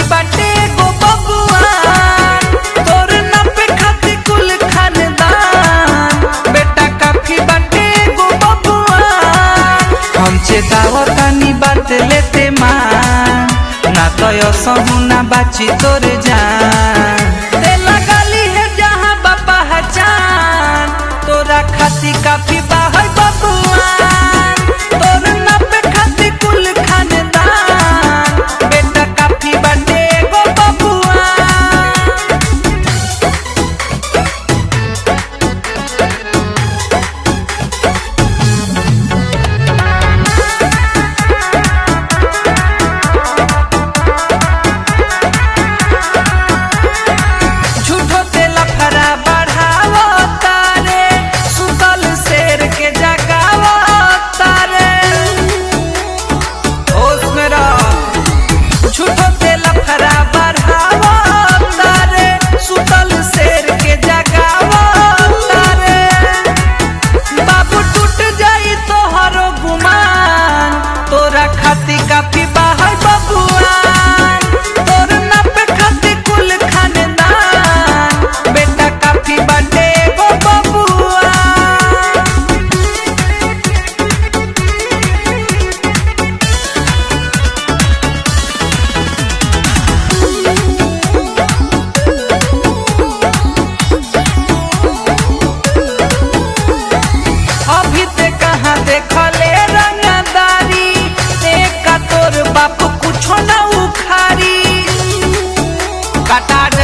बाटे गो बबुआ तोर नपे खाती कुल खानदान बेटा काफी बाटे गो बबुआ हमसे दावतानी बात लेते मान ना तो असहुना बाची तोर जान तेला गाली है जहाँ बापा हजान तोरा खाती काफी बाहर बबुआ तोर नपे खाती कुल खानदान बेटा काफी बाटे गो बबुआ झूठो तेला फरा बढ़ावो तारे सुतल शेर के जगावो तारे होश में रह झूठो तेला फरा बढ़ावो तारे सुतल शेर के जगावो तारे बाबू टूट जाई तोहरो गुमान तोरा खाती काफी बाहर बबुआ तोर नपे खाती कुल खानदान बेटा काफी बाटे गो बबुआ अभी ते कहाँ देखले रंगदारी एक का तोर बाप कुछो न उखारी कटा